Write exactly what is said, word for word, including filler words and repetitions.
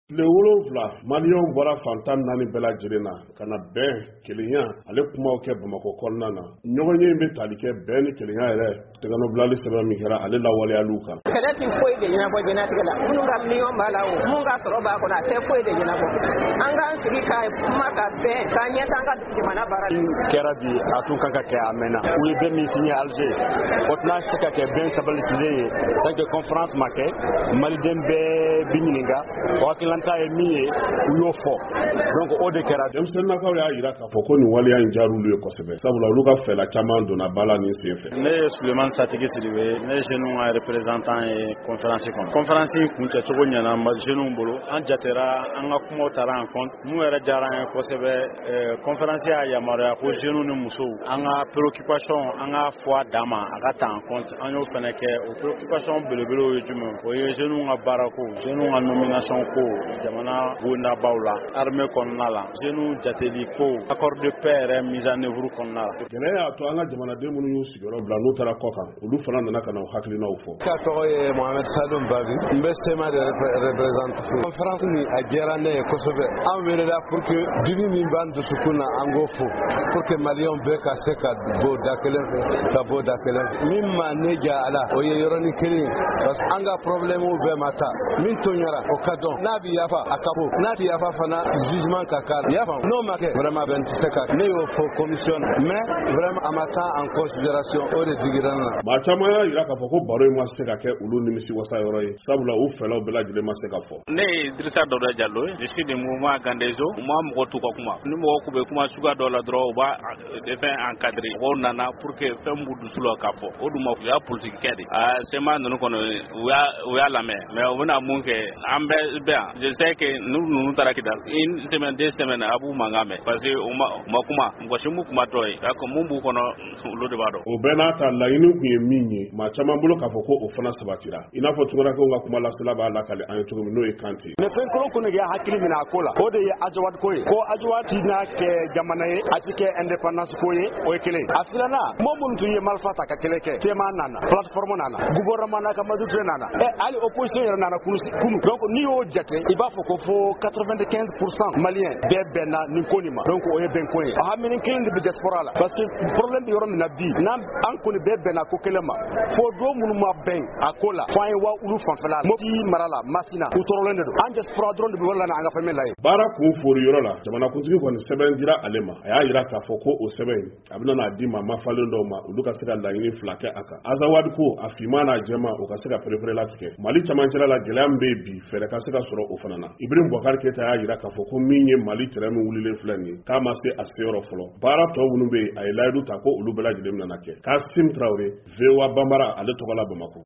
Le wolonwula Maliyɛnw bɔra fantan naani bɛɛ lajɛlen na ka na bɛn kelenya ale kumaw kɛ Bamakɔ kɔnɔna na ɲɔgɔn ye bɛ tali kɛ bɛn ni kelenya yɛrɛ tɛgɛnɔbilali sɛbɛn min kɛra ale lawaleyaliw kan. Kɛlɛ ti foyi de ɲɛnabɔ diɲɛlatigɛ la minnu ka miliyɔn b'a la o mun ka sɔrɔ b'a kɔnɔ a tɛ foyi de ɲɛnabɔ an k'an sigi ka kuma ka bɛn k'an ɲɛ t'an ka jamana baara kɛra bi a tun kan ka kɛ a mɛnna u ye bɛn min signé Alger o tɛna se ka kɛ bɛn sabatilen ye tant que conférence ma kɛ maliden bɛɛ bi ɲininka o hakilanta ye min ye u y'o fɔ donc o de kɛra. Denmisɛnninnakaw y'a jira k'a fɔ ko nin waleya in diyar'olu ye kosɛbɛ sabula olu ka fɛla caman donna ba la nin sen fɛ. Ne ye Sulemani Satigi Sidibe ne ye jeunes ka représentant ye conférence kɔnɔ. Conférence kuncɛ cogo ɲɛna jeunes bolo an jatera an ka kumaw taara en compte mun yɛrɛ diyara an ye kosɛbɛ conférence y'a yamaruya ko jeunes ni musow an ka préoccupation an ka fɔ a dan ma a ka ta en compte an y'o fɛnɛ kɛ o préoccupation belebelew ye jumɛn o ye jeunes ka baara ko jeunes ka nomination ko jamana bondabaw la armée kɔnɔna la jeunes jateli ko accord de paix yɛrɛ mise en œuvre kɔnɔna la. Gɛlɛya y'a to an ka jamanaden minnu y'u sigiyɔrɔ bila n'u taara kɔ kan olu fana nana ka na u hakilinaw fɔ. Ka tɔgɔ ye Mohamed Salum Babi n bɛ SEMA de représente conférence ni a diyara ne ye kosɛbɛ an welela pour que dimi min b'an dusukun na an k'o fo pour que maliyɛnw bɛɛ ka se ka bɔ da kelen fɛ ka bɔ da kelen fɛ min ma ne ja a la o ye yɔrɔnin kelen parce que an ka problèmew bɛɛ ma taa min tɔɲɔra o ka dɔn n'a bi yafa a ka bɔ n'a ti yafa fana jugement ka k'a la yafa n'o ma kɛ vraiment bɛn tɛ se ka ne y'o fɔ commission mais vraiment a ma taa en considération o de digira n na. Maa caman y'a jira k'a fɔ ko baro in ma se ka kɛ olu nimisi wasa yɔrɔ ye sabula u fɛlaw bɛɛ lajɛlen ma se ka fɔ. Ne ye Dirisa Dawuda Jalo ye je suis du mouvement Gandezo u ma mɔgɔ t'u ka kuma ni mɔgɔ k'u bɛ kuma cogoya dɔ la dɔrɔn u b'a fɛn encadrer mɔgɔw nana pour que fɛn b'u dusu la k'a fɔ o dun ma fɔ u y'a politique kɛ de aa SEMA ninnu kɔnɔ u y'a u y'a lamɛn mais u bɛna mun kɛ an bɛɛ bɛ yan je sais que n'u ninnu taara Kidal une semaine deux semaines a b'u mankan mɛn parce que u ma u ma kuma mɔgɔ si m'u kuma tɔ ye d'accord mun b'u kɔnɔ olu de b'a dɔn. O bɛɛ n'a ta laɲini kun ye min ye maa caman bolo k'a fɔ ko o fana sabatira i n'a fɔ Tunkarakaw ka kuma lasela b'a lakale an ye cogo min n'o ye Kante. Mais fɛn kolon kɔni y'a hakili minɛ a ko la o de ye Adjawad ko ye ko Adjawad ti n'a kɛ jamana ye a ti kɛ indépendance ko ye o ye kelen a filanan mɔgɔ minnu tun ye marifa ta ka kɛlɛ kɛ tema nana plateforme nana gouvernement na Kamadu Ture nana ɛ hali opposition yɛrɛ nana kunu donc n'i y'o jate i b'a fɔ ko fo quatre-vingt-quinze pour cent maliyɛn bɛɛ bɛnna nin ko nin ma donc o ye bɛn ko ye a hamini kelen de bɛ diaspora la parce que problème bɛ yɔrɔ min na bi n'an an kɔni bɛɛ bɛnna ko kelen ma fo don minnu ma bɛn a ko la fo an ye wa olu fanfɛla la Mopti mara la Masina u tɔɔrɔlen de don an diaspora dɔrɔn de bɛ wala na an ka famille la ye. Baara kun fori yɔrɔ la jamanakuntigi kɔni sɛbɛn dira ale ma a y'a jira k'a fɔ ko o sɛbɛn a bɛna n'a di maa mafalen dɔw ma olu ka se ka laɲini fila kɛ a kan. Azawad ko a finman n'a jɛman o ka se ka perepere latigɛ Mali camancɛla la gɛlɛya min bɛ yen bi fɛɛrɛ ka se ka sɔrɔ o fana na. Ibrahim Boubacar Keita y'a jira k'a fɔ ko min ye Mali terrain min wulilen filɛ nin ye k'a ma se a seyɔrɔ fɔlɔ baara tɔ minnu bɛ yen a ye layidu ta ko olu bɛɛ lajɛlen nana kɛ. Kassim Traoré V O A Bambara ale tɔgɔ la Bamakɔ.